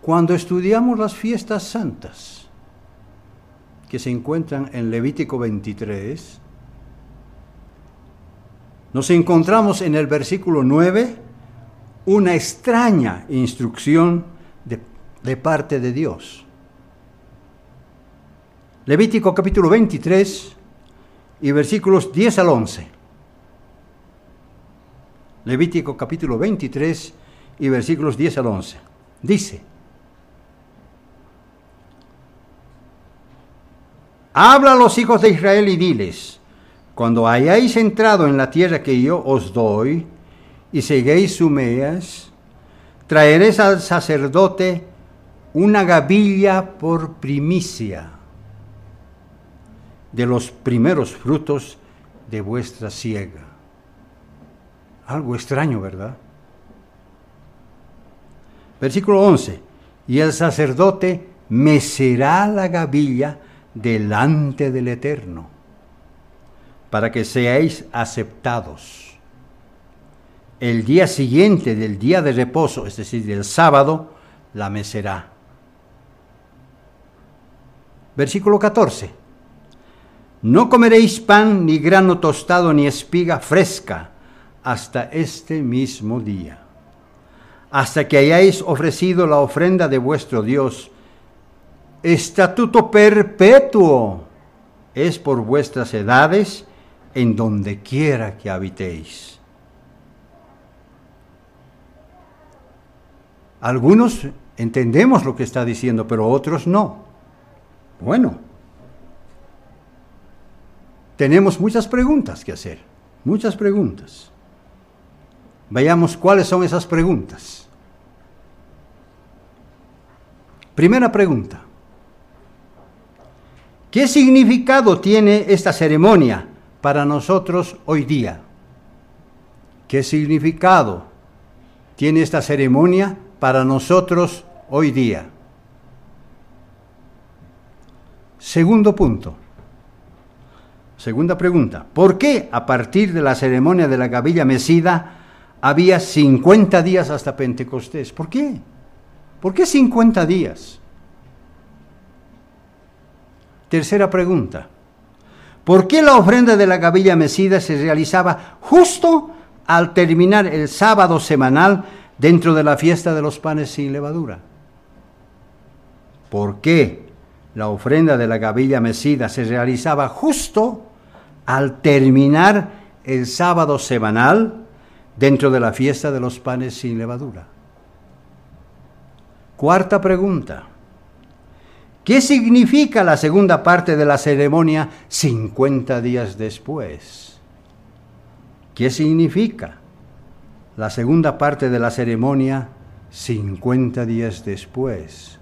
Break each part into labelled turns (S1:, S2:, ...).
S1: Cuando estudiamos las fiestas santas, que se encuentran en Levítico 23, nos encontramos en el versículo 9 una extraña instrucción de parte de Dios. Levítico capítulo 23 y versículos 10 al 11. Levítico capítulo 23 y versículos 10 al 11. Dice: habla a los hijos de Israel y diles: cuando hayáis entrado en la tierra que yo os doy, y seguéis sus meas, traeréis al sacerdote una gavilla por primicia de los primeros frutos de vuestra siega. Algo extraño, ¿verdad? Versículo 11. Y el sacerdote mecerá la gavilla delante del Eterno, para que seáis aceptados. El día siguiente del día de reposo, es decir, del sábado, la mecerá. Versículo 14. No comeréis pan, ni grano tostado, ni espiga fresca, hasta este mismo día, hasta que hayáis ofrecido la ofrenda de vuestro Dios. Estatuto perpetuo es por vuestras edades, en donde quiera que habitéis. Algunos entendemos lo que está diciendo, pero otros no. Bueno, tenemos muchas preguntas que hacer, muchas preguntas. Veamos cuáles son esas preguntas. Primera pregunta: ¿qué significado tiene esta ceremonia para nosotros hoy día? ¿Qué significado tiene esta ceremonia para nosotros hoy día? Segundo punto. Segunda pregunta: ¿por qué a partir de la ceremonia de la gavilla mecida había 50 días hasta Pentecostés? ¿Por qué? ¿Por qué 50 días? Tercera pregunta: ¿por qué la ofrenda de la gavilla mecida se realizaba justo al terminar el sábado semanal dentro de la fiesta de los panes sin levadura? ¿Por qué la ofrenda de la gavilla mecida se realizaba justo al terminar el sábado semanal dentro de la fiesta de los panes sin levadura? Cuarta pregunta: ¿qué significa la segunda parte de la ceremonia 50 días después? ¿Qué significa la segunda parte de la ceremonia 50 días después?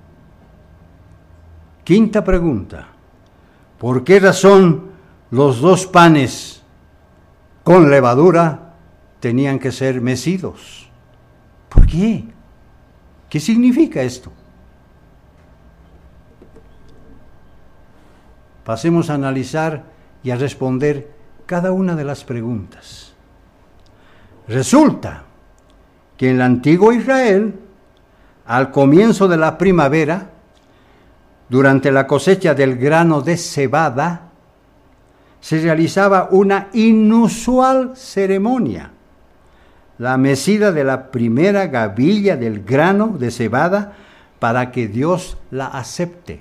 S1: Quinta pregunta: ¿por qué razón los dos panes con levadura tenían que ser mecidos? ¿Por qué? ¿Qué significa esto? Pasemos a analizar y a responder cada una de las preguntas. Resulta que en el antiguo Israel, al comienzo de la primavera, durante la cosecha del grano de cebada, se realizaba una inusual ceremonia, la mecida de la primera gavilla del grano de cebada para que Dios la acepte.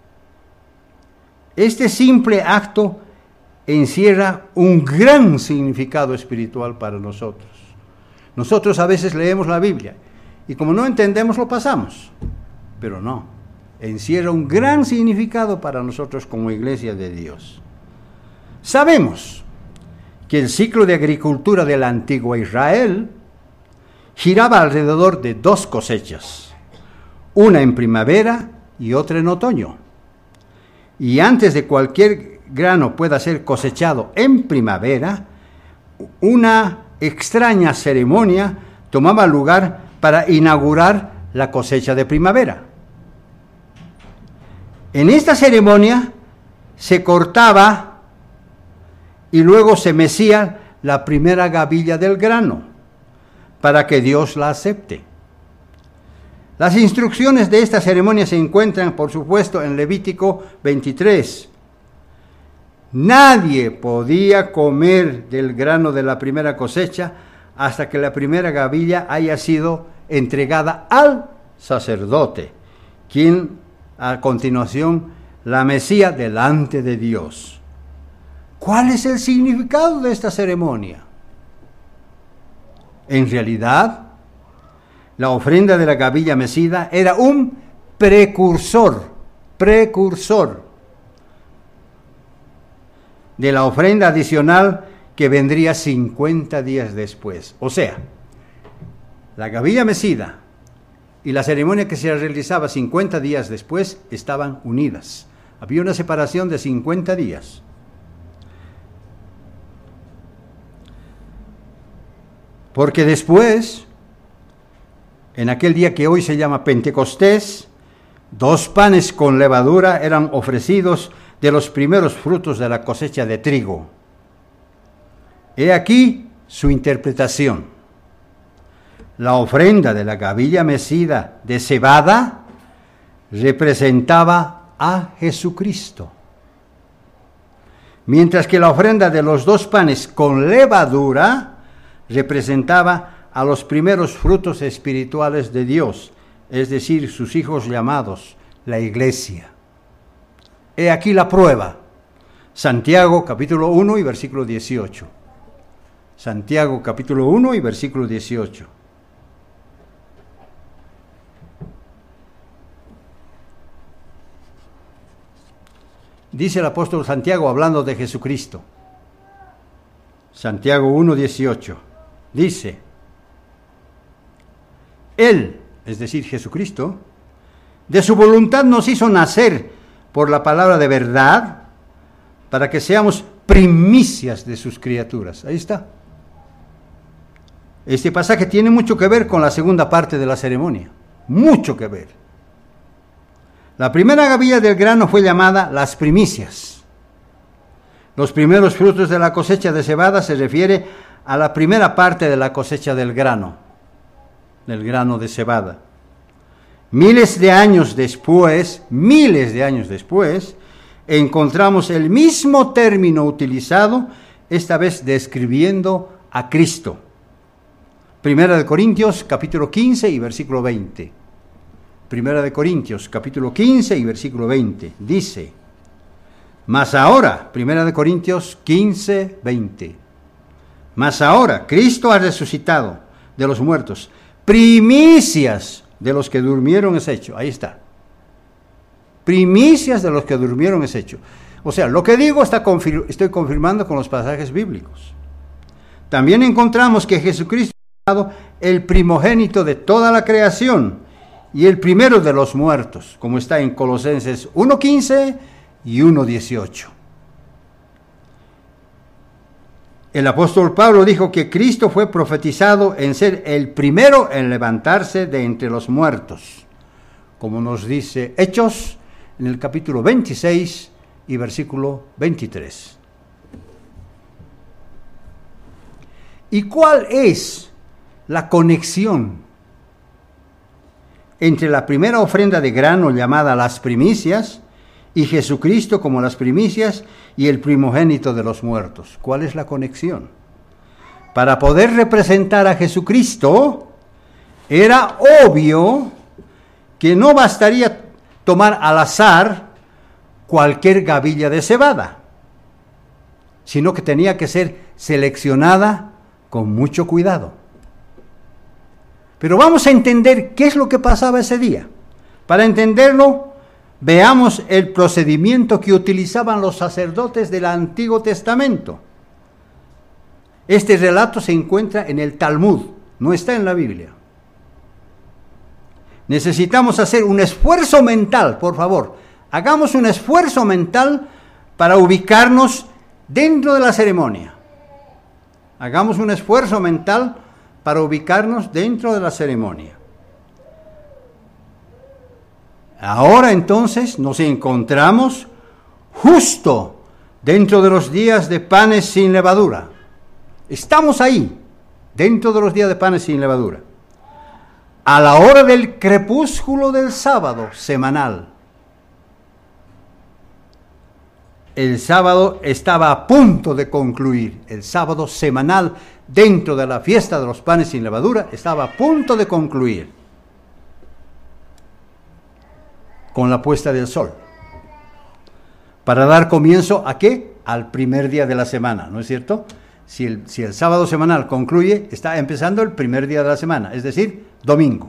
S1: Este simple acto encierra un gran significado espiritual para nosotros. Nosotros a veces leemos la Biblia y como no entendemos lo pasamos, pero no, encierra un gran significado para nosotros como iglesia de Dios. Sabemos que el ciclo de agricultura del antiguo Israel giraba alrededor de dos cosechas, una en primavera y otra en otoño. Y antes de cualquier grano pueda ser cosechado en primavera, una extraña ceremonia tomaba lugar para inaugurar la cosecha de primavera. En esta ceremonia se cortaba y luego se mecía la primera gavilla del grano para que Dios la acepte. Las instrucciones de esta ceremonia se encuentran, por supuesto, en Levítico 23. Nadie podía comer del grano de la primera cosecha hasta que la primera gavilla haya sido entregada al sacerdote, quien a continuación la mecía delante de Dios. ¿Cuál es el significado de esta ceremonia? En realidad, la ofrenda de la gavilla mecida era un precursor de la ofrenda adicional que vendría 50 días después. O sea, la gavilla mecida y la ceremonia que se realizaba 50 días después estaban unidas. Había una separación de 50 días. Porque después, en aquel día que hoy se llama Pentecostés, 2 panes con levadura eran ofrecidos de los primeros frutos de la cosecha de trigo. He aquí su interpretación. La ofrenda de la gavilla mecida de cebada representaba a Jesucristo, mientras que la ofrenda de los 2 panes con levadura representaba a los primeros frutos espirituales de Dios, es decir, sus hijos llamados, la iglesia. He aquí la prueba. Santiago capítulo 1 y versículo 18. Santiago capítulo 1 y versículo 18. Dice el apóstol Santiago hablando de Jesucristo. Santiago 1, 18. Dice: Él, es decir, Jesucristo, de su voluntad nos hizo nacer por la palabra de verdad, para que seamos primicias de sus criaturas. Ahí está. Este pasaje tiene mucho que ver con la segunda parte de la ceremonia. Mucho que ver. La primera gavilla del grano fue llamada las primicias. Los primeros frutos de la cosecha de cebada se refiere a la primera parte de la cosecha del grano de cebada. Miles de años después, encontramos el mismo término utilizado, esta vez describiendo a Cristo. Primera de Corintios, capítulo 15 y versículo 20. Primera de Corintios, capítulo 15 y versículo 20. Dice: Mas ahora, Primera de Corintios 15, 20. Mas ahora, Cristo ha resucitado de los muertos, primicias de los que durmieron es hecho. Ahí está. Primicias de los que durmieron es hecho. O sea, lo que digo estoy confirmando con los pasajes bíblicos. También encontramos que Jesucristo ha dado el primogénito de toda la creación y el primero de los muertos, como está en Colosenses 1:15 y 1:18. El apóstol Pablo dijo que Cristo fue profetizado en ser el primero en levantarse de entre los muertos, como nos dice Hechos en el capítulo 26 y versículo 23. ¿Y cuál es la conexión entre la primera ofrenda de grano llamada las primicias y Jesucristo como las primicias y el primogénito de los muertos? ¿Cuál es la conexión? Para poder representar a Jesucristo, era obvio que no bastaría tomar al azar cualquier gavilla de cebada, sino que tenía que ser seleccionada con mucho cuidado. Pero vamos a entender qué es lo que pasaba ese día. Para entenderlo, veamos el procedimiento que utilizaban los sacerdotes del Antiguo Testamento. Este relato se encuentra en el Talmud, no está en la Biblia. Necesitamos hacer un esfuerzo mental, por favor. Hagamos un esfuerzo mental para ubicarnos dentro de la ceremonia. Hagamos un esfuerzo mental para ubicarnos dentro de la ceremonia. Ahora entonces nos encontramos justo dentro de los días de panes sin levadura. Estamos ahí, dentro de los días de panes sin levadura. a la hora del crepúsculo del sábado semanal. El sábado estaba a punto de concluir. El sábado semanal dentro de la fiesta de los panes sin levadura estaba a punto de concluir con la puesta del sol. Para dar comienzo ¿a qué? Al primer día de la semana, ¿no es cierto? Si el sábado semanal concluye, está empezando el primer día de la semana, es decir, domingo.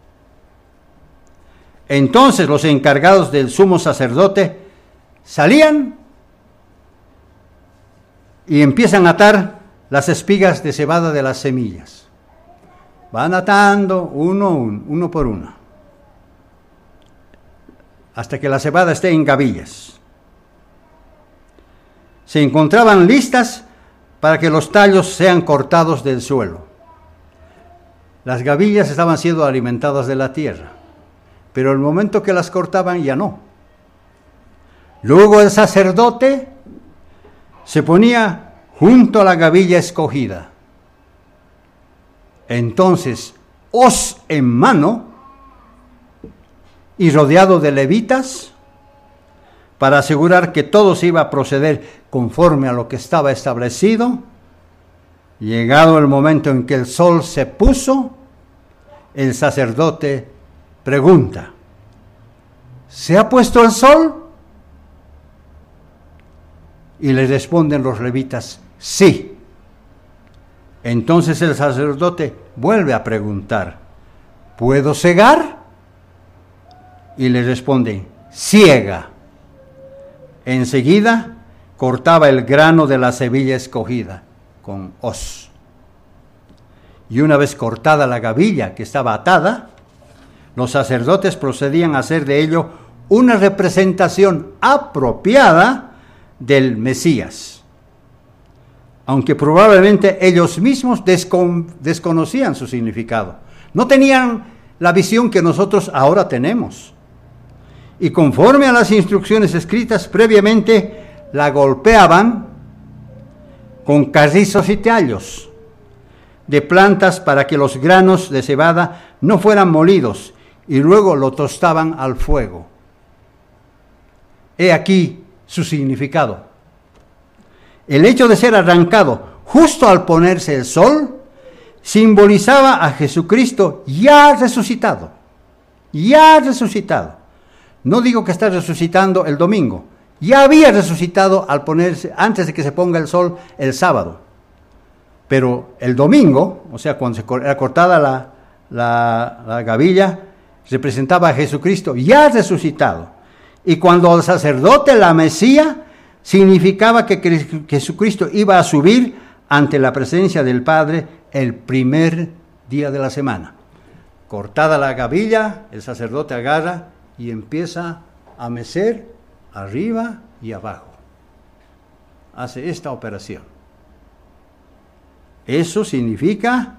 S1: Entonces los encargados del sumo sacerdote salían y empiezan a atar las espigas de cebada de las semillas. Van atando uno por uno, hasta que la cebada esté en gavillas. Se encontraban listas para que los tallos sean cortados del suelo. Las gavillas estaban siendo alimentadas de la tierra, pero el momento que las cortaban ya no. Luego el sacerdote se ponía junto a la gavilla escogida. Entonces, hoz en mano y rodeado de levitas, para asegurar que todo se iba a proceder conforme a lo que estaba establecido, llegado el momento en que el sol se puso, el sacerdote pregunta: ¿se ha puesto el sol? Y le responden los levitas: sí. Entonces el sacerdote vuelve a preguntar: ¿puedo cegar? Y le responden: ciega. Enseguida cortaba el grano de la semilla escogida con hoz. Y una vez cortada la gavilla que estaba atada, los sacerdotes procedían a hacer de ello una representación apropiada del Mesías, aunque probablemente ellos mismos desconocían su significado. No tenían la visión que nosotros ahora tenemos. Y conforme a las instrucciones escritas previamente, la golpeaban con carrizos y tallos de plantas para que los granos de cebada no fueran molidos, y luego lo tostaban al fuego. He aquí su significado. El hecho de ser arrancado justo al ponerse el sol simbolizaba a Jesucristo ya resucitado. Ya resucitado. No digo que está resucitando el domingo. Ya había resucitado al ponerse, antes de que se ponga el sol, el sábado. Pero el domingo, o sea, cuando era cortada la gavilla, representaba a Jesucristo ya resucitado. Y cuando el sacerdote la mecía, significaba que Jesucristo iba a subir ante la presencia del Padre el primer día de la semana. Cortada la gavilla, el sacerdote agarra y empieza a mecer arriba y abajo. Hace esta operación. Eso significa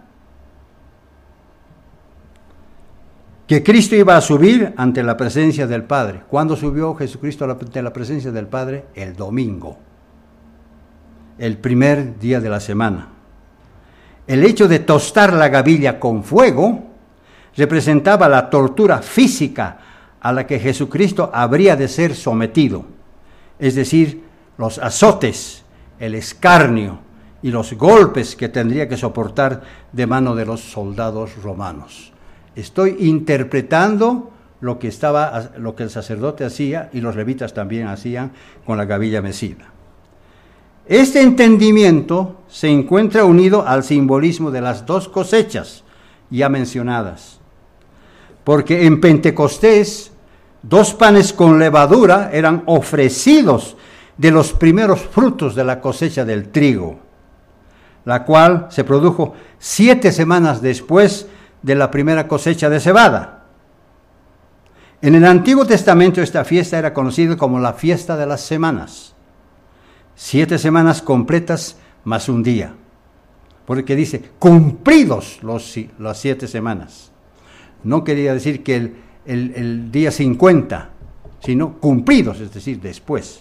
S1: que Cristo iba a subir ante la presencia del Padre. ¿Cuándo subió Jesucristo ante la presencia del Padre? El domingo, el primer día de la semana. El hecho de tostar la gavilla con fuego representaba la tortura física a la que Jesucristo habría de ser sometido, es decir, los azotes, el escarnio y los golpes que tendría que soportar de mano de los soldados romanos. Estoy interpretando lo que el sacerdote hacía y los levitas también hacían con la gavilla mecida. Este entendimiento se encuentra unido al simbolismo de las dos cosechas ya mencionadas, porque en Pentecostés 2 panes con levadura eran ofrecidos de los primeros frutos de la cosecha del trigo, la cual se produjo 7 semanas después de la primera cosecha de cebada. En el Antiguo Testamento esta fiesta era conocida como la fiesta de las semanas. 7 semanas completas más un día. Porque dice, cumplidos las 7 semanas. No quería decir que el día 50, sino cumplidos, es decir, después.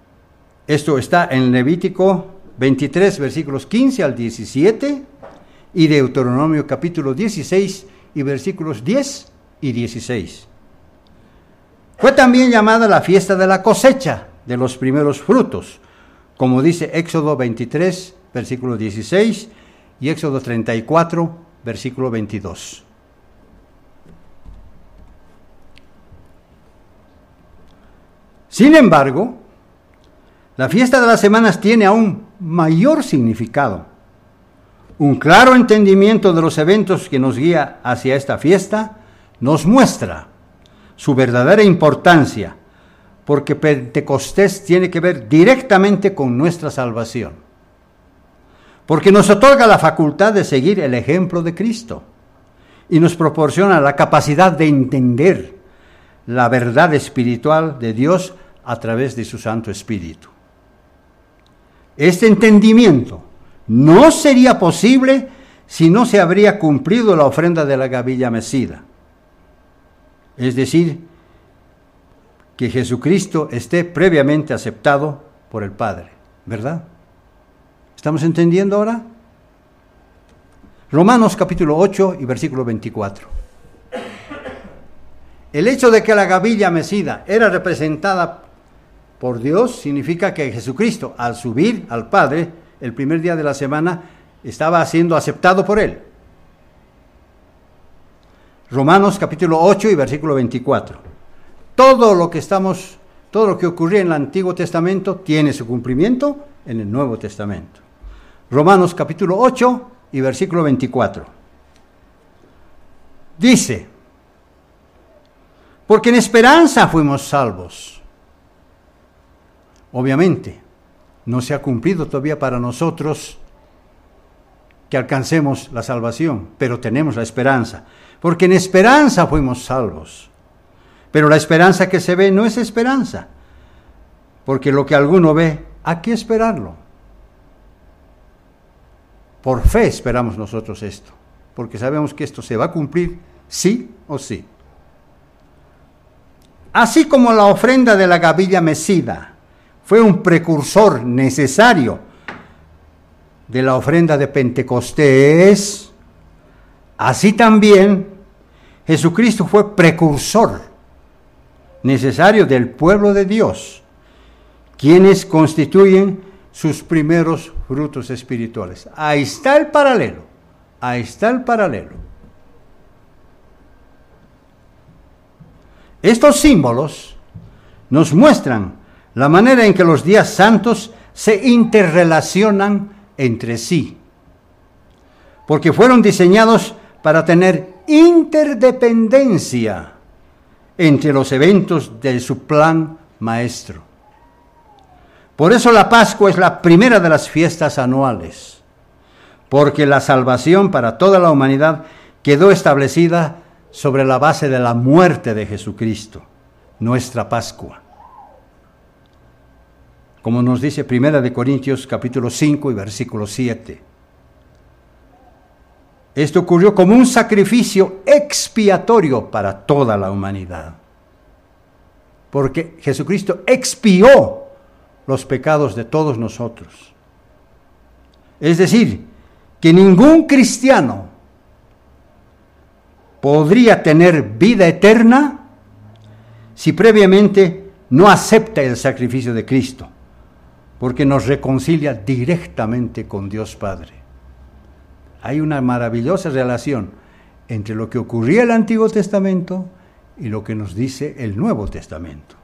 S1: Esto está en Levítico 23, versículos 15 al 17, y Deuteronomio capítulo 16 y versículos 10 y 16. Fue también llamada la fiesta de la cosecha de los primeros frutos, como dice Éxodo 23, versículo 16, y Éxodo 34, versículo 22. Sin embargo, la fiesta de las semanas tiene aún mayor significado. Un claro entendimiento de los eventos que nos guía hacia esta fiesta nos muestra su verdadera importancia, porque Pentecostés tiene que ver directamente con nuestra salvación, porque nos otorga la facultad de seguir el ejemplo de Cristo y nos proporciona la capacidad de entender la verdad espiritual de Dios a través de su Santo Espíritu. Este entendimiento no sería posible si no se habría cumplido la ofrenda de la gavilla mecida. Es decir, que Jesucristo esté previamente aceptado por el Padre, ¿verdad? ¿Estamos entendiendo ahora? Romanos capítulo 8 y versículo 24. El hecho de que la gavilla mecida era representada por Dios significa que Jesucristo, al subir al Padre el primer día de la semana, estaba siendo aceptado por Él. Romanos capítulo 8 y versículo 24. Todo lo que ocurría en el Antiguo Testamento tiene su cumplimiento en el Nuevo Testamento. Romanos capítulo 8 y versículo 24. Dice: porque en esperanza fuimos salvos. Obviamente, no se ha cumplido todavía para nosotros que alcancemos la salvación, pero tenemos la esperanza. Porque en esperanza fuimos salvos. Pero la esperanza que se ve no es esperanza, porque lo que alguno ve, ¿a qué esperarlo? Por fe esperamos nosotros esto, porque sabemos que esto se va a cumplir sí o sí. Así como la ofrenda de la gavilla mecida fue un precursor necesario de la ofrenda de Pentecostés, así también Jesucristo fue precursor necesario del pueblo de Dios, quienes constituyen sus primeros frutos espirituales. Ahí está el paralelo, ahí está el paralelo. Estos símbolos nos muestran la manera en que los días santos se interrelacionan entre sí, porque fueron diseñados para tener interdependencia entre los eventos de su plan maestro. Por eso la Pascua es la primera de las fiestas anuales, porque la salvación para toda la humanidad quedó establecida sobre la base de la muerte de Jesucristo, nuestra Pascua. Como nos dice 1 Corintios capítulo 5 y versículo 7. Esto ocurrió como un sacrificio expiatorio para toda la humanidad, porque Jesucristo expió los pecados de todos nosotros. Es decir, que ningún cristiano podría tener vida eterna si previamente no acepta el sacrificio de Cristo, porque nos reconcilia directamente con Dios Padre. Hay una maravillosa relación entre lo que ocurría en el Antiguo Testamento y lo que nos dice el Nuevo Testamento.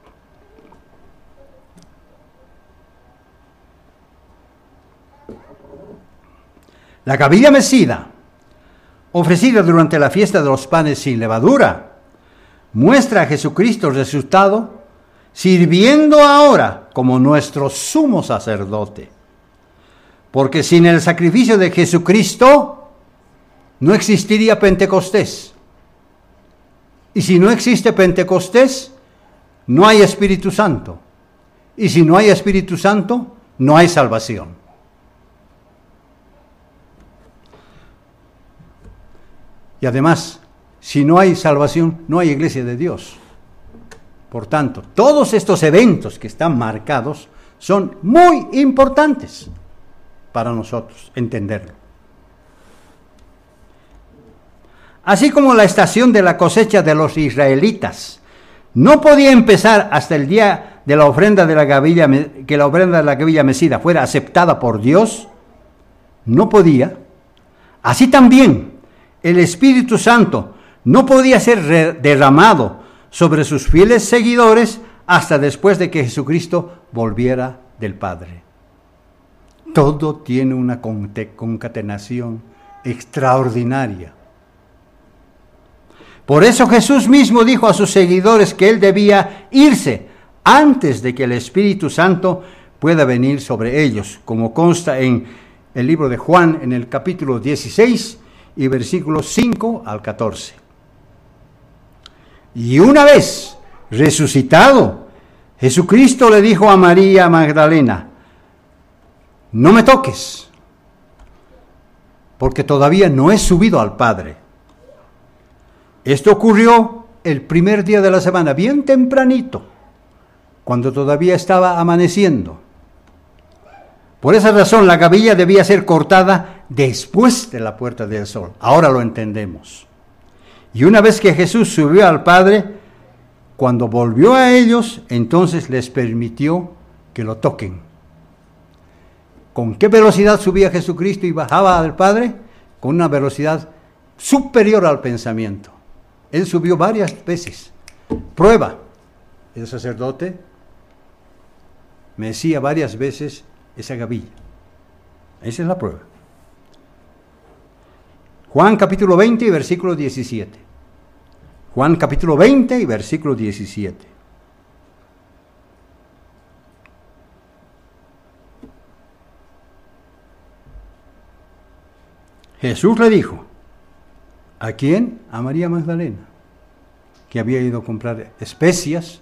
S1: La gavilla mecida, ofrecida durante la fiesta de los panes sin levadura, muestra a Jesucristo resucitado, sirviendo ahora como nuestro sumo sacerdote. Porque sin el sacrificio de Jesucristo no existiría Pentecostés. Y si no existe Pentecostés, no hay Espíritu Santo. Y si no hay Espíritu Santo, no hay salvación. Y además, si no hay salvación, no hay iglesia de Dios. Por tanto, todos estos eventos que están marcados son muy importantes para nosotros entenderlo. Así como la estación de la cosecha de los israelitas no podía empezar hasta el día de la ofrenda de la gavilla, que la ofrenda de la gavilla mecida fuera aceptada por Dios, no podía. Así también el Espíritu Santo no podía ser derramado sobre sus fieles seguidores hasta después de que Jesucristo volviera del Padre. Todo tiene una concatenación extraordinaria. Por eso Jesús mismo dijo a sus seguidores que Él debía irse antes de que el Espíritu Santo pueda venir sobre ellos, como consta en el libro de Juan, en el capítulo 16 y versículos 5 al 14. Y una vez resucitado, Jesucristo le dijo a María Magdalena: no me toques, porque todavía no he subido al Padre. Esto ocurrió el primer día de la semana, bien tempranito, cuando todavía estaba amaneciendo. Por esa razón la gavilla debía ser cortada después de la puerta del sol. Ahora lo entendemos. Y una vez que Jesús subió al Padre, cuando volvió a ellos, entonces les permitió que lo toquen. ¿Con qué velocidad subía Jesucristo y bajaba al Padre? Con una velocidad superior al pensamiento. Él subió varias veces. Prueba. El sacerdote mecía varias veces esa gavilla. Esa es la prueba. Juan capítulo 20 y versículo 17. Juan capítulo 20 y versículo 17. Jesús le dijo: ¿a quién? A María Magdalena, que había ido a comprar especias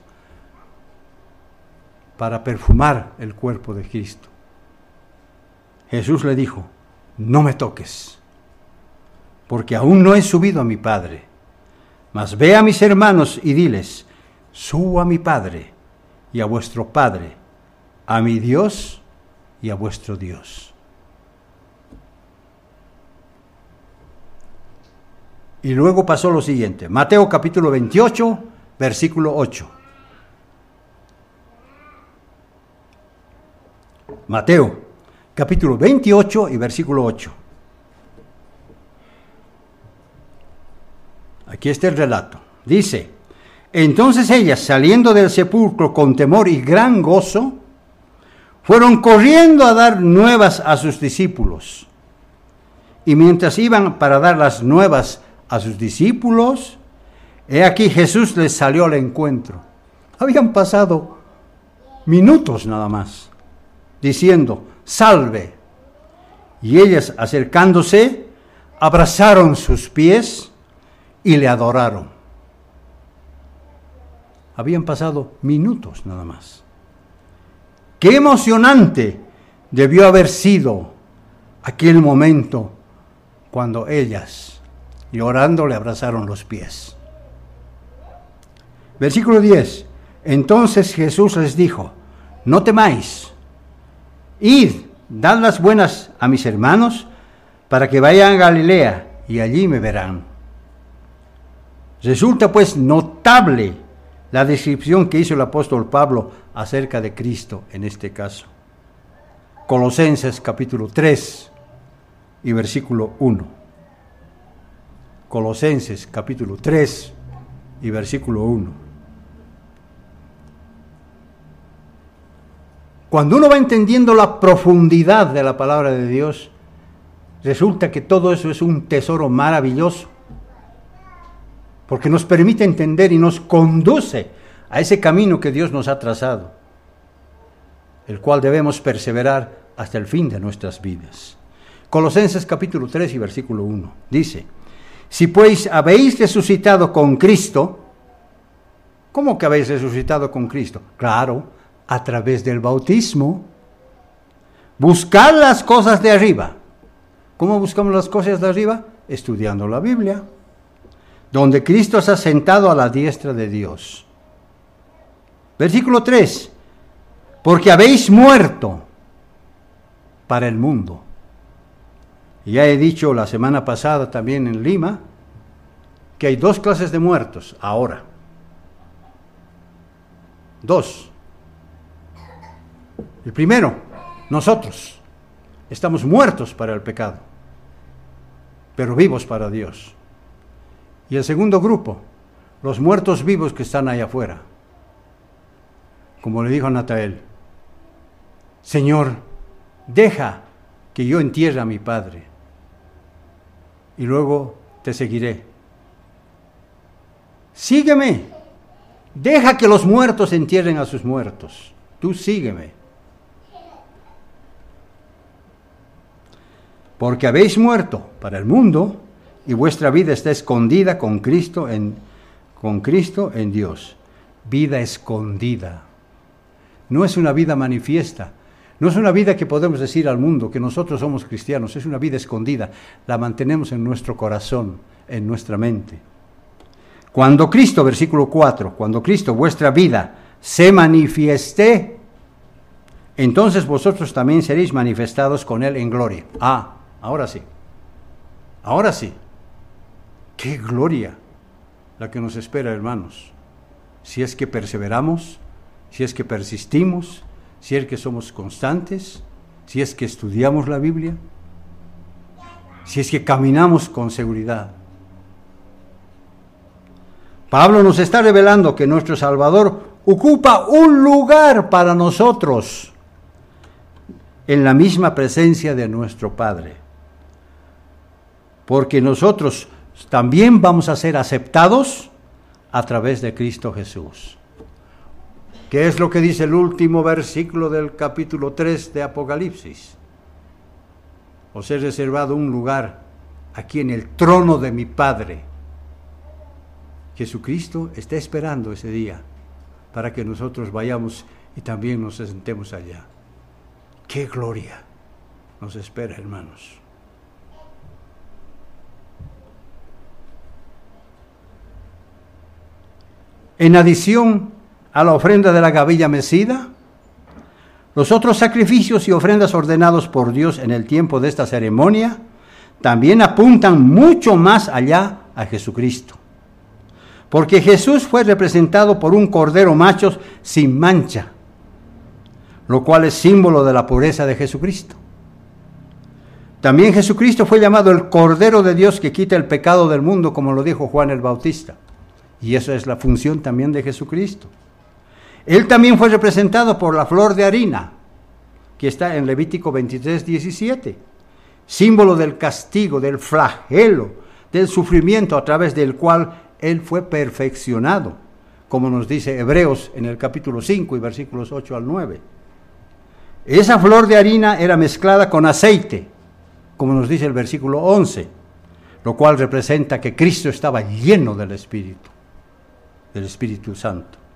S1: para perfumar el cuerpo de Cristo. Jesús le dijo: no me toques, porque aún no he subido a mi Padre. Mas ve a mis hermanos y diles: subo a mi Padre y a vuestro Padre, a mi Dios y a vuestro Dios. Y luego pasó lo siguiente. Mateo capítulo 28, versículo 8. Mateo capítulo 28 y versículo 8. Aquí está el relato. Dice: entonces ellas, saliendo del sepulcro con temor y gran gozo, fueron corriendo a dar nuevas a sus discípulos. Y mientras iban para dar las nuevas a sus discípulos, he aquí Jesús les salió al encuentro. Habían pasado minutos nada más, diciendo: salve. Y ellas, acercándose, abrazaron sus pies y le adoraron. Habían pasado minutos nada más. Qué emocionante debió haber sido aquel momento cuando ellas, llorando, le abrazaron los pies. Versículo 10. Entonces Jesús les dijo: no temáis, id, dad las buenas a mis hermanos, para que vayan a Galilea, y allí me verán. Resulta pues notable la descripción que hizo el apóstol Pablo acerca de Cristo en este caso. Colosenses capítulo 3 y versículo 1. Colosenses capítulo 3 y versículo 1. Cuando uno va entendiendo la profundidad de la palabra de Dios, resulta que todo eso es un tesoro maravilloso, porque nos permite entender y nos conduce a ese camino que Dios nos ha trazado, el cual debemos perseverar hasta el fin de nuestras vidas. Colosenses capítulo 3 y versículo 1 dice: si pues habéis resucitado con Cristo. ¿Cómo que habéis resucitado con Cristo? Claro, a través del bautismo. Buscad las cosas de arriba. ¿Cómo buscamos las cosas de arriba? Estudiando la Biblia, donde Cristo está sentado a la diestra de Dios. Versículo 3. Porque habéis muerto para el mundo. Y ya he dicho la semana pasada también en Lima, que hay dos clases de muertos ahora. Dos. El primero, nosotros estamos muertos para el pecado, pero vivos para Dios. Y el segundo grupo, los muertos vivos que están allá afuera. Como le dijo a Natael, Señor, deja que yo entierre a mi padre y luego te seguiré. Sígueme, deja que los muertos entierren a sus muertos, tú sígueme. Porque habéis muerto para el mundo y vuestra vida está escondida con Cristo en Dios. Vida escondida. No es una vida manifiesta. No es una vida que podemos decir al mundo que nosotros somos cristianos. Es una vida escondida. La mantenemos en nuestro corazón, en nuestra mente. Cuando Cristo, versículo 4, cuando Cristo, vuestra vida, se manifieste, entonces vosotros también seréis manifestados con Él en gloria. Ahora sí. Ahora sí. ¡Qué gloria la que nos espera, hermanos! Si es que perseveramos, si es que persistimos, si es que somos constantes, si es que estudiamos la Biblia, si es que caminamos con seguridad. Pablo nos está revelando que nuestro Salvador ocupa un lugar para nosotros en la misma presencia de nuestro Padre. Porque nosotros también vamos a ser aceptados a través de Cristo Jesús. ¿Qué es lo que dice el último versículo del capítulo 3 de Apocalipsis? Os he reservado un lugar aquí en el trono de mi Padre. Jesucristo está esperando ese día para que nosotros vayamos y también nos sentemos allá. ¡Qué gloria nos espera, hermanos! En adición a la ofrenda de la gavilla mecida, los otros sacrificios y ofrendas ordenados por Dios en el tiempo de esta ceremonia también apuntan mucho más allá a Jesucristo. Porque Jesús fue representado por un cordero macho sin mancha, lo cual es símbolo de la pureza de Jesucristo. También Jesucristo fue llamado el Cordero de Dios que quita el pecado del mundo, como lo dijo Juan el Bautista. Y esa es la función también de Jesucristo. Él también fue representado por la flor de harina, que está en Levítico 23:17, símbolo del castigo, del flagelo, del sufrimiento a través del cual Él fue perfeccionado, como nos dice Hebreos en el capítulo 5 y versículos 8 al 9. Esa flor de harina era mezclada con aceite, como nos dice el versículo 11, lo cual representa que Cristo estaba lleno del Espíritu Santo.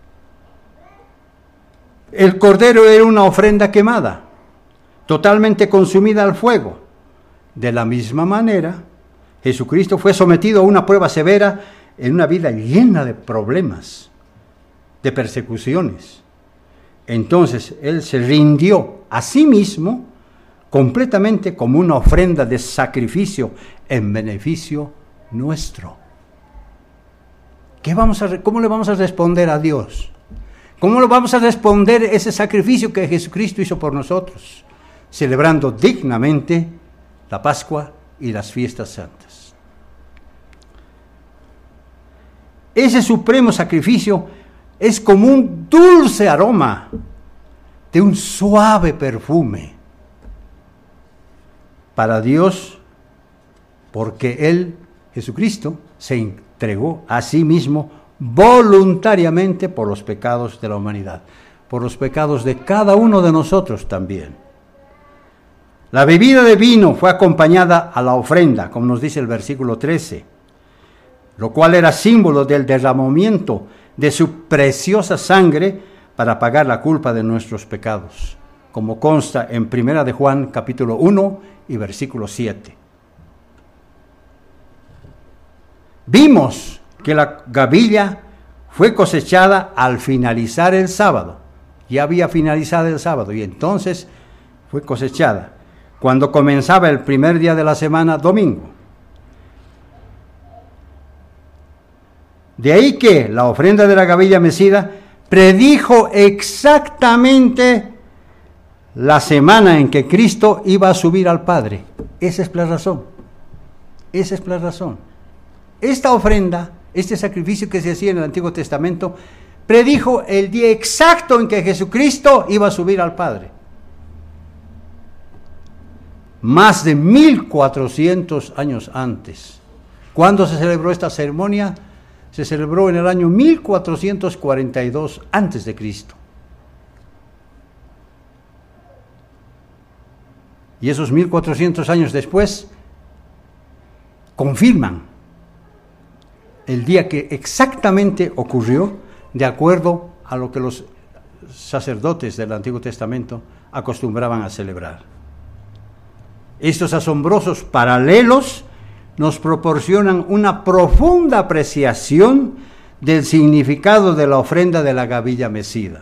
S1: El cordero era una ofrenda quemada, totalmente consumida al fuego. De la misma manera, Jesucristo fue sometido a una prueba severa en una vida llena de problemas, de persecuciones. Entonces, Él se rindió a sí mismo completamente como una ofrenda de sacrificio en beneficio nuestro. ¿Cómo le vamos a responder a Dios? ¿Cómo le vamos a responder ese sacrificio que Jesucristo hizo por nosotros? Celebrando dignamente la Pascua y las fiestas santas. Ese supremo sacrificio es como un dulce aroma de un suave perfume para Dios, porque Él, Jesucristo, se entregó a sí mismo voluntariamente por los pecados de la humanidad, por los pecados de cada uno de nosotros también. La bebida de vino fue acompañada a la ofrenda, como nos dice el versículo 13, lo cual era símbolo del derramamiento de su preciosa sangre para pagar la culpa de nuestros pecados, como consta en 1 de Juan capítulo 1 y versículo 7. Vimos que la gavilla fue cosechada al finalizar el sábado. Ya había finalizado el sábado y entonces fue cosechada cuando comenzaba el primer día de la semana, domingo. De ahí que la ofrenda de la gavilla mecida predijo exactamente la semana en que Cristo iba a subir al Padre. Esa es la razón. Esa es la razón. Esta ofrenda, este sacrificio que se hacía en el Antiguo Testamento, predijo el día exacto en que Jesucristo iba a subir al Padre. Más de 1400 años antes. ¿Cuándo se celebró esta ceremonia? Se celebró en el año 1442 antes de Cristo. Y esos 1400 años después confirman el día que exactamente ocurrió, de acuerdo a lo que los sacerdotes del Antiguo Testamento acostumbraban a celebrar. Estos asombrosos paralelos nos proporcionan una profunda apreciación del significado de la ofrenda de la gavilla mecida.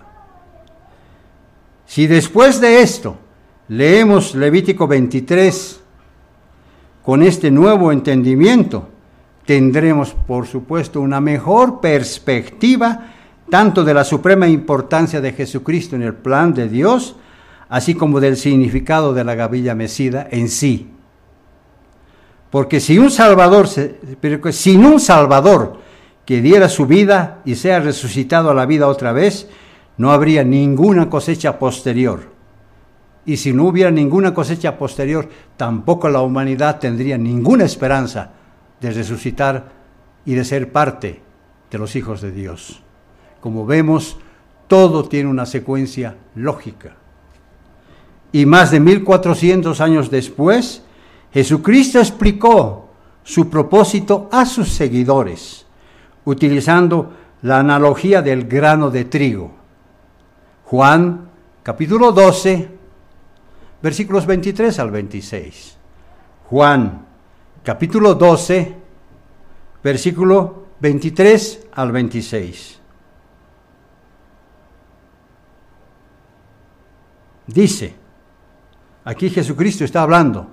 S1: Si después de esto leemos Levítico 23 con este nuevo entendimiento, tendremos, por supuesto, una mejor perspectiva tanto de la suprema importancia de Jesucristo en el plan de Dios, así como del significado de la gavilla mecida en sí. Porque sin un Salvador que diera su vida y sea resucitado a la vida otra vez, no habría ninguna cosecha posterior. Y si no hubiera ninguna cosecha posterior, tampoco la humanidad tendría ninguna esperanza de resucitar y de ser parte de los hijos de Dios. Como vemos, todo tiene una secuencia lógica. Y más de 1400 años después, Jesucristo explicó su propósito a sus seguidores, utilizando la analogía del grano de trigo. Juan, capítulo 12, versículos 23 al 26. Juan, capítulo 12, versículo 23 al 26. Dice, aquí Jesucristo está hablando.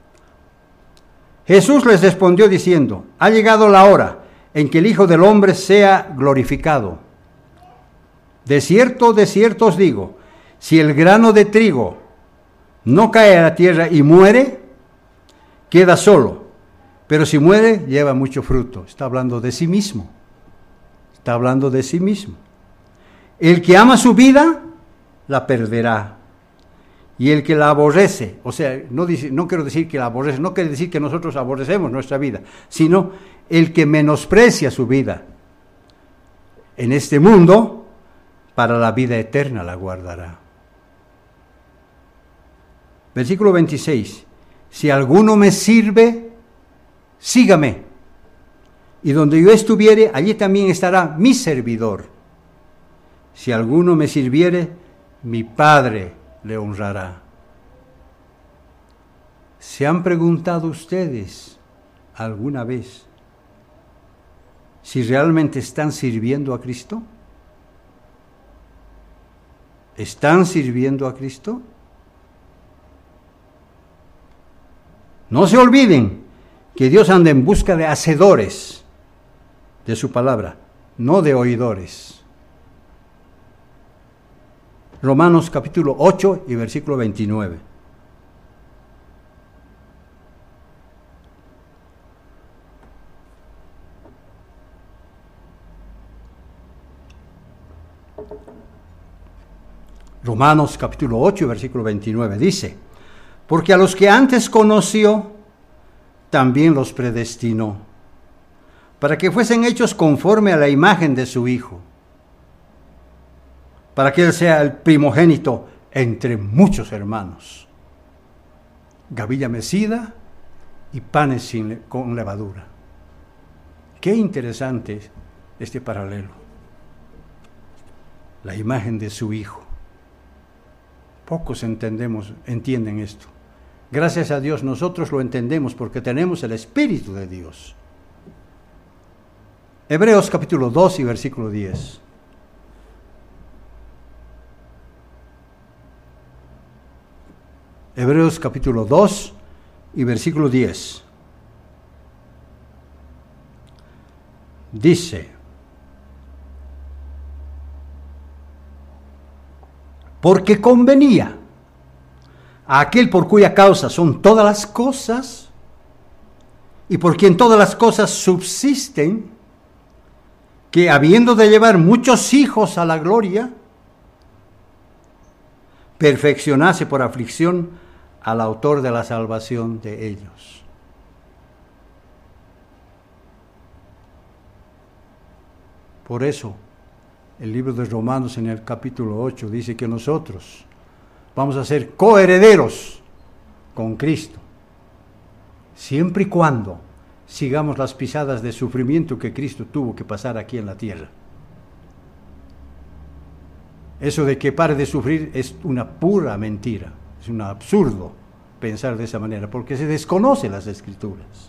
S1: Jesús les respondió diciendo, ha llegado la hora en que el Hijo del Hombre sea glorificado. De cierto os digo, si el grano de trigo no cae a la tierra y muere, queda solo, pero si muere, lleva mucho fruto. Está hablando de sí mismo. Está hablando de sí mismo. El que ama su vida, la perderá. Y el que la aborrece, o sea, no quiero decir que la aborrece, no quiere decir que nosotros aborrecemos nuestra vida, sino el que menosprecia su vida en este mundo, para la vida eterna la guardará. Versículo 26. Si alguno me sirve, sígame. Y donde yo estuviere, allí también estará mi servidor. Si alguno me sirviere, mi Padre le honrará. ¿Se han preguntado ustedes alguna vez si realmente están sirviendo a Cristo? ¿Están sirviendo a Cristo? No se olviden que Dios anda en busca de hacedores de su palabra, no de oidores. Romanos capítulo 8 y versículo 29. Romanos capítulo 8 y versículo 29 dice, porque a los que antes conoció, también los predestinó, para que fuesen hechos conforme a la imagen de su Hijo, para que Él sea el primogénito entre muchos hermanos. Gavilla mecida y panes con levadura. Qué interesante este paralelo. La imagen de su Hijo. Pocos entienden esto. Gracias a Dios nosotros lo entendemos porque tenemos el Espíritu de Dios. Hebreos capítulo 2 y versículo 10. Hebreos capítulo 2 y versículo 10. Dice, porque convenía a aquel por cuya causa son todas las cosas y por quien todas las cosas subsisten, que habiendo de llevar muchos hijos a la gloria, perfeccionase por aflicción al autor de la salvación de ellos. Por eso, el libro de Romanos en el capítulo 8 dice que nosotros vamos a ser coherederos con Cristo, siempre y cuando sigamos las pisadas de sufrimiento que Cristo tuvo que pasar aquí en la tierra. Eso de que pare de sufrir es una pura mentira, es un absurdo pensar de esa manera, porque se desconocen las Escrituras.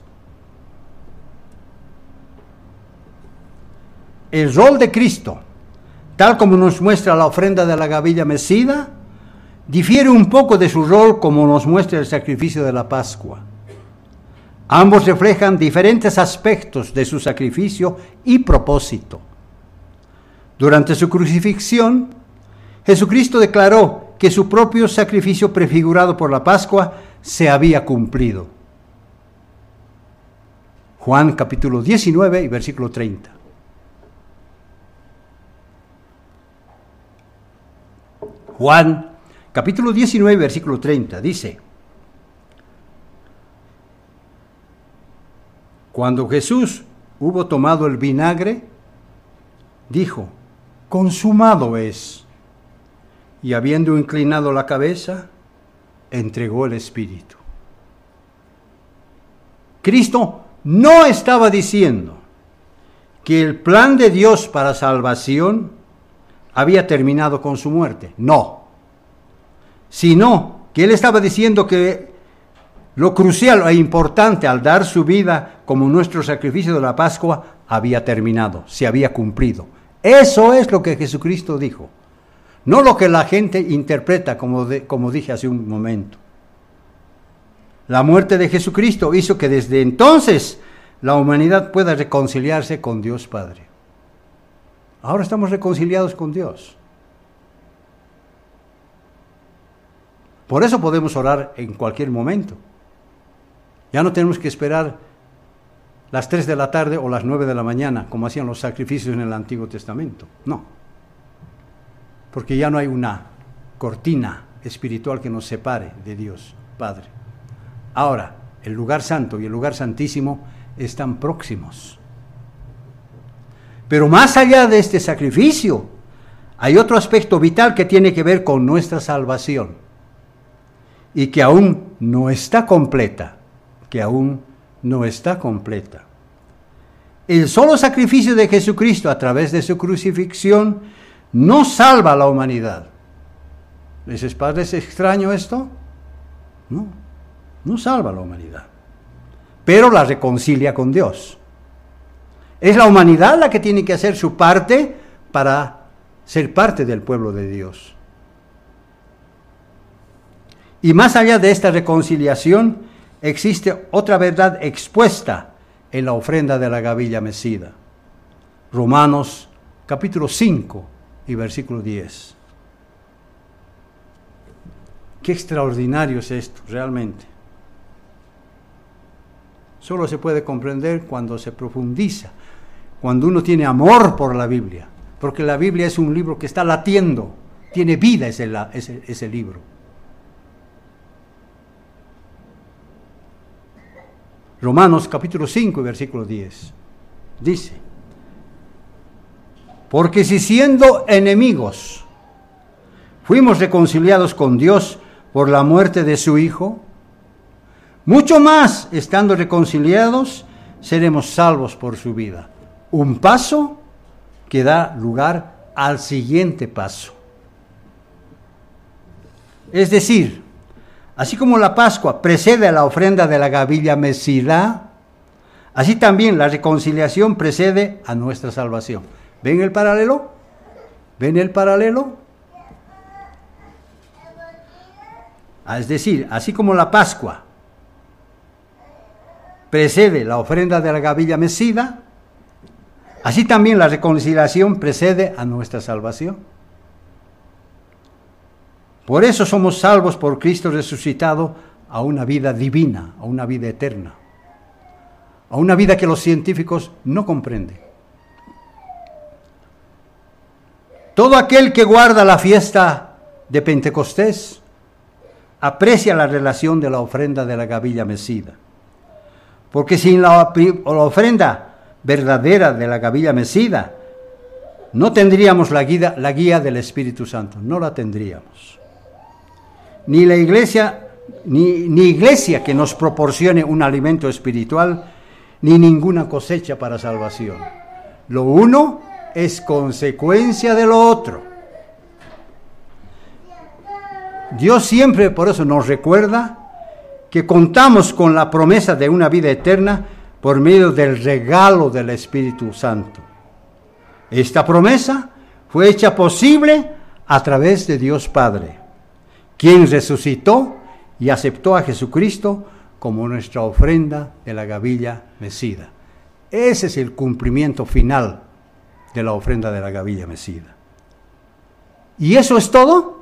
S1: El rol de Cristo, tal como nos muestra la ofrenda de la gavilla mecida, difiere un poco de su rol como nos muestra el sacrificio de la Pascua. Ambos reflejan diferentes aspectos de su sacrificio y propósito. Durante su crucifixión, Jesucristo declaró que su propio sacrificio prefigurado por la Pascua se había cumplido. Juan capítulo 19 y versículo 30. Juan capítulo 19, versículo 30, dice: Cuando Jesús hubo tomado el vinagre, dijo: consumado es. Y habiendo inclinado la cabeza, entregó el Espíritu. Cristo no estaba diciendo que el plan de Dios para salvación había terminado con su muerte, no, sino que él estaba diciendo que lo crucial e importante al dar su vida como nuestro sacrificio de la Pascua había terminado, se había cumplido. Eso es lo que Jesucristo dijo, no lo que la gente interpreta como dije hace un momento. La muerte de Jesucristo hizo que desde entonces la humanidad pueda reconciliarse con Dios Padre. Ahora estamos reconciliados con Dios. Por eso podemos orar en cualquier momento. Ya no tenemos que esperar las 3 de la tarde o las 9 de la mañana, como hacían los sacrificios en el Antiguo Testamento. No. Porque ya no hay una cortina espiritual que nos separe de Dios Padre. Ahora, el lugar santo y el lugar santísimo están próximos. Pero más allá de este sacrificio, hay otro aspecto vital que tiene que ver con nuestra salvación y que aún no está completa, El solo sacrificio de Jesucristo a través de su crucifixión no salva a la humanidad. ¿Les parece extraño esto? No salva a la humanidad, pero la reconcilia con Dios. Es la humanidad la que tiene que hacer su parte para ser parte del pueblo de Dios. Y más allá de esta reconciliación, existe otra verdad expuesta en la ofrenda de la gavilla mecida. Romanos capítulo 5 y versículo 10. Qué extraordinario es esto, realmente. Solo se puede comprender cuando se profundiza, cuando uno tiene amor por la Biblia, porque la Biblia es un libro que está latiendo, tiene vida ese libro. Romanos capítulo 5 y versículo 10 dice: porque si siendo enemigos fuimos reconciliados con Dios por la muerte de su Hijo, mucho más estando reconciliados seremos salvos por su vida. Un paso que da lugar al siguiente paso. Es decir, así como la Pascua precede a la ofrenda de la gavilla mecida, así también la reconciliación precede a nuestra salvación. ¿Ven el paralelo? Es decir, así como la Pascua precede la ofrenda de la gavilla mecida, así también la reconciliación precede a nuestra salvación. Por eso somos salvos por Cristo resucitado a una vida divina, a una vida eterna, a una vida que los científicos no comprenden. Todo aquel que guarda la fiesta de Pentecostés aprecia la relación de la ofrenda de la gavilla mecida. Porque sin la ofrenda verdadera de la gavilla mecida, no tendríamos la guía del Espíritu Santo, no la tendríamos. Ni la iglesia, ni iglesia que nos proporcione un alimento espiritual, ni ninguna cosecha para salvación. Lo uno es consecuencia de lo otro. Dios siempre por eso nos recuerda que contamos con la promesa de una vida eterna por medio del regalo del Espíritu Santo. Esta promesa fue hecha posible a través de Dios Padre, quien resucitó y aceptó a Jesucristo como nuestra ofrenda de la gavilla mecida. Ese es el cumplimiento final de la ofrenda de la gavilla mecida. ¿Y eso es todo?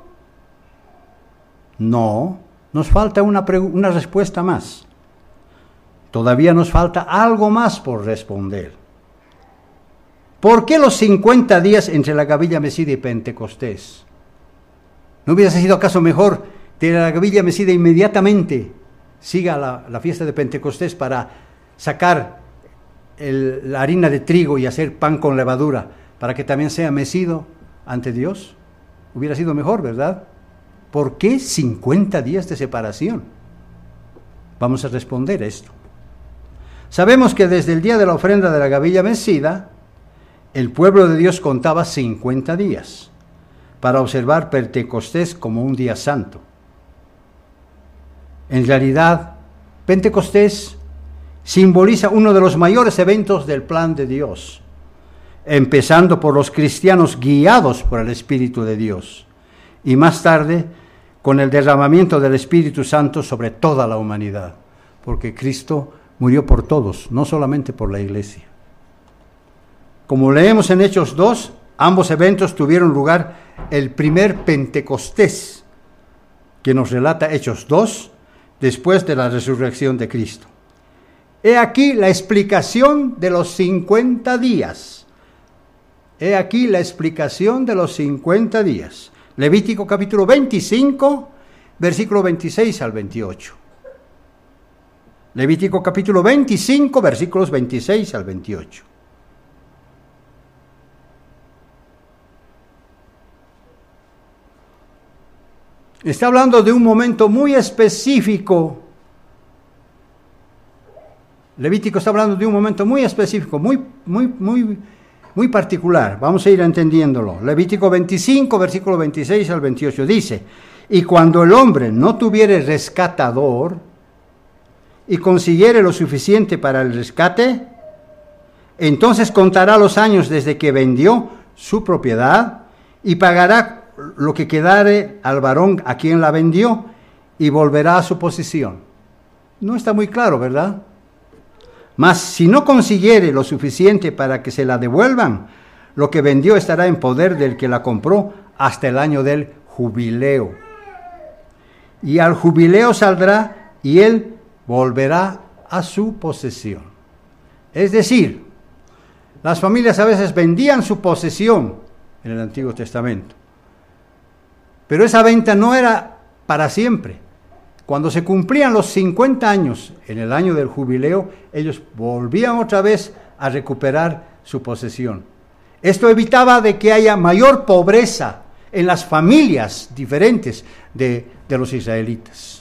S1: No, nos falta una respuesta más. Todavía nos falta algo más por responder. ¿Por qué los 50 días entre la gavilla mecida y Pentecostés? ¿No hubiese sido acaso mejor de la gavilla mecida inmediatamente siga la fiesta de Pentecostés para sacar la harina de trigo y hacer pan con levadura para que también sea mecido ante Dios? Hubiera sido mejor, ¿verdad? ¿Por qué 50 días de separación? Vamos a responder esto. Sabemos que desde el día de la ofrenda de la gavilla mecida, el pueblo de Dios contaba 50 días para observar Pentecostés como un día santo. En realidad, Pentecostés simboliza uno de los mayores eventos del plan de Dios, empezando por los cristianos guiados por el Espíritu de Dios, y más tarde con el derramamiento del Espíritu Santo sobre toda la humanidad, porque Cristo murió por todos, no solamente por la iglesia. Como leemos en Hechos 2, ambos eventos tuvieron lugar el primer Pentecostés, que nos relata Hechos 2, después de la resurrección de Cristo. He aquí la explicación de los 50 días. He aquí la explicación de los 50 días. Levítico capítulo 25, versículo 26 al 28. Levítico capítulo 25, versículos 26 al 28. Está hablando de un momento muy específico. Levítico está hablando de un momento muy específico, muy particular. Vamos a ir entendiéndolo. Levítico 25, versículo 26 al 28 dice: y cuando el hombre no tuviere rescatador y consiguiere lo suficiente para el rescate, entonces contará los años desde que vendió su propiedad y pagará lo que quedare al varón a quien la vendió y volverá a su posesión. No está muy claro, ¿verdad? Mas si no consiguiere lo suficiente para que se la devuelvan, lo que vendió estará en poder del que la compró hasta el año del jubileo. Y al jubileo saldrá y él volverá a su posesión. Es decir, las familias a veces vendían su posesión en el Antiguo Testamento, pero esa venta no era para siempre. Cuando se cumplían los 50 años, en el año del jubileo, ellos volvían otra vez a recuperar su posesión. Esto evitaba de que haya mayor pobreza en las familias diferentes de los israelitas.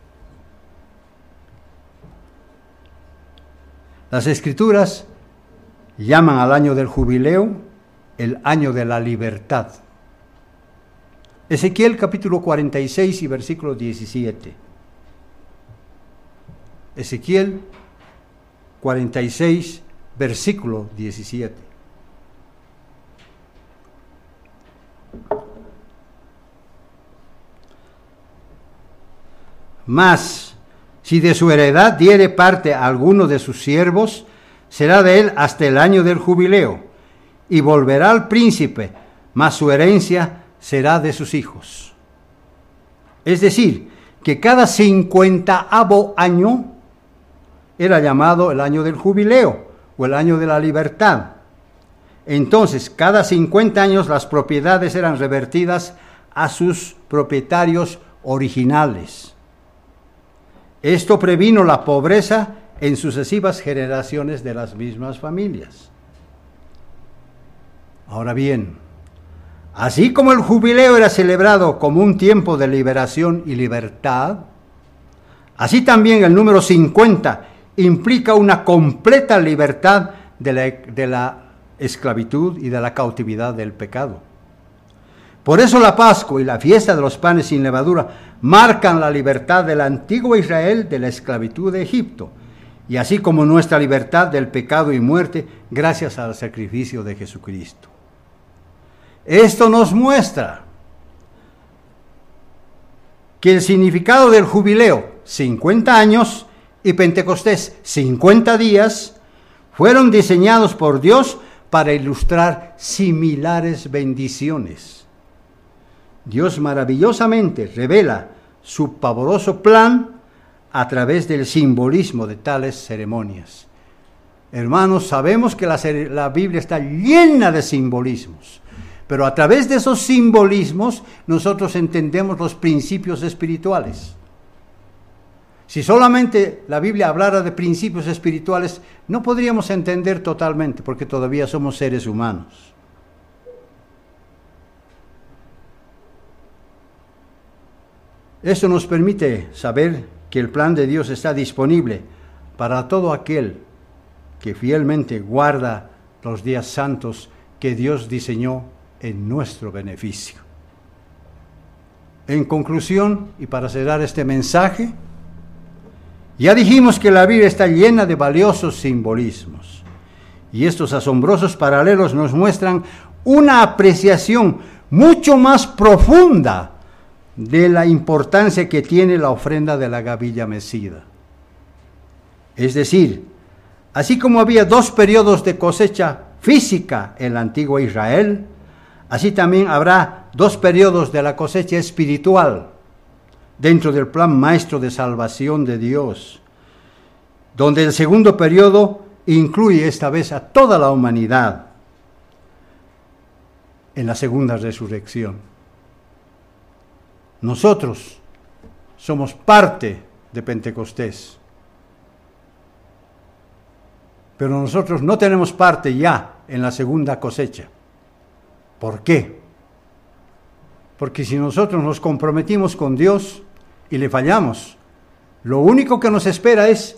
S1: Las Escrituras llaman al año del jubileo el año de la libertad. Ezequiel capítulo 46 y versículo 17. Ezequiel 46, versículo 17. Mas, si de su heredad diere parte a alguno de sus siervos, será de él hasta el año del jubileo, y volverá al príncipe, mas su herencia será de sus hijos. Es decir, que cada 50º año era llamado el año del jubileo o el año de la libertad. Entonces, cada 50 años las propiedades eran revertidas a sus propietarios originales. Esto previno la pobreza en sucesivas generaciones de las mismas familias. Ahora bien, así como el jubileo era celebrado como un tiempo de liberación y libertad, así también el número 50 implica una completa libertad de la esclavitud y de la cautividad del pecado. Por eso la Pascua y la fiesta de los panes sin levadura marcan la libertad del antiguo Israel de la esclavitud de Egipto, y así como nuestra libertad del pecado y muerte gracias al sacrificio de Jesucristo. Esto nos muestra que el significado del jubileo, 50 años, y Pentecostés, 50 días, fueron diseñados por Dios para ilustrar similares bendiciones. Dios maravillosamente revela su pavoroso plan a través del simbolismo de tales ceremonias. Hermanos, sabemos que la Biblia está llena de simbolismos, pero a través de esos simbolismos nosotros entendemos los principios espirituales. Si solamente la Biblia hablara de principios espirituales, no podríamos entender totalmente, porque todavía somos seres humanos. Esto nos permite saber que el plan de Dios está disponible para todo aquel que fielmente guarda los días santos que Dios diseñó en nuestro beneficio. En conclusión, y para cerrar este mensaje, ya dijimos que la Biblia está llena de valiosos simbolismos, y estos asombrosos paralelos nos muestran una apreciación mucho más profunda de la importancia que tiene la ofrenda de la gavilla mecida. Es decir, así como había 2 periodos de cosecha física en la antigua Israel, así también habrá 2 periodos de la cosecha espiritual dentro del plan maestro de salvación de Dios, donde el segundo periodo incluye esta vez a toda la humanidad en la segunda resurrección. Nosotros somos parte de Pentecostés, pero nosotros no tenemos parte ya en la segunda cosecha. ¿Por qué? Porque si nosotros nos comprometimos con Dios y le fallamos, lo único que nos espera es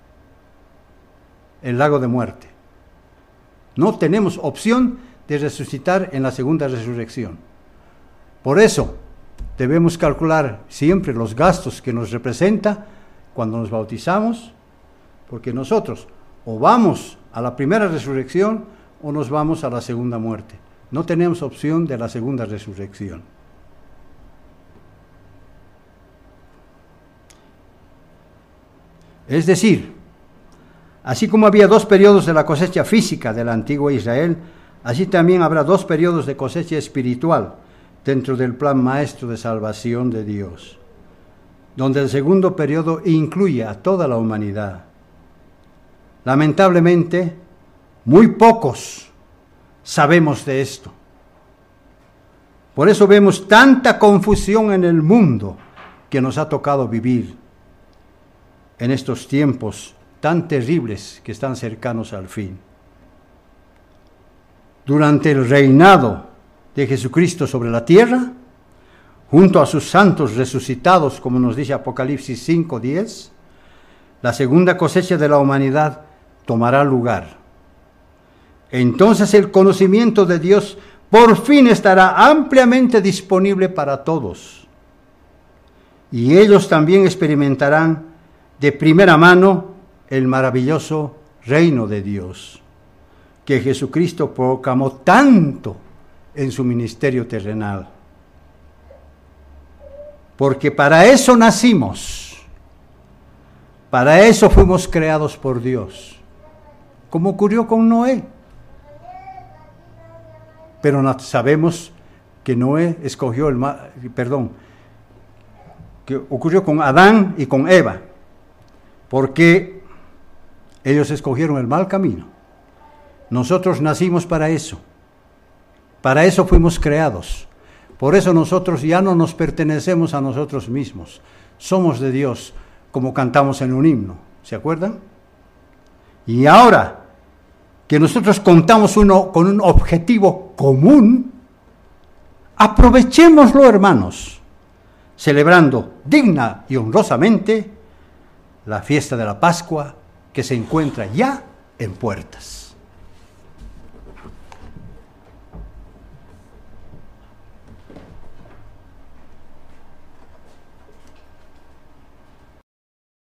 S1: el lago de muerte. No tenemos opción de resucitar en la segunda resurrección. Por eso debemos calcular siempre los gastos que nos representa cuando nos bautizamos, porque nosotros o vamos a la primera resurrección o nos vamos a la segunda muerte. No tenemos opción de la segunda resurrección. Es decir, así como había 2 periodos de la cosecha física de la antigua Israel, así también habrá 2 periodos de cosecha espiritual dentro del plan maestro de salvación de Dios, donde el segundo periodo incluye a toda la humanidad. Lamentablemente, muy pocos sabemos de esto. Por eso vemos tanta confusión en el mundo que nos ha tocado vivir en estos tiempos tan terribles que están cercanos al fin. Durante el reinado de Jesucristo sobre la tierra, junto a sus santos resucitados, como nos dice Apocalipsis 5:10, la segunda cosecha de la humanidad tomará lugar. Entonces el conocimiento de Dios por fin estará ampliamente disponible para todos, y ellos también experimentarán de primera mano el maravilloso reino de Dios, que Jesucristo proclamó tanto en su ministerio terrenal. Porque para eso nacimos, para eso fuimos creados por Dios, como ocurrió con Noé. Pero sabemos que Noé escogió que ocurrió con Adán y con Eva, porque ellos escogieron el mal camino. Nosotros nacimos para eso fuimos creados. Por eso nosotros ya no nos pertenecemos a nosotros mismos, somos de Dios, como cantamos en un himno, ¿se acuerdan? Y ahora que nosotros contamos con un objetivo común, aprovechémoslo, hermanos, celebrando digna y honrosamente la fiesta de la Pascua que se encuentra ya en puertas.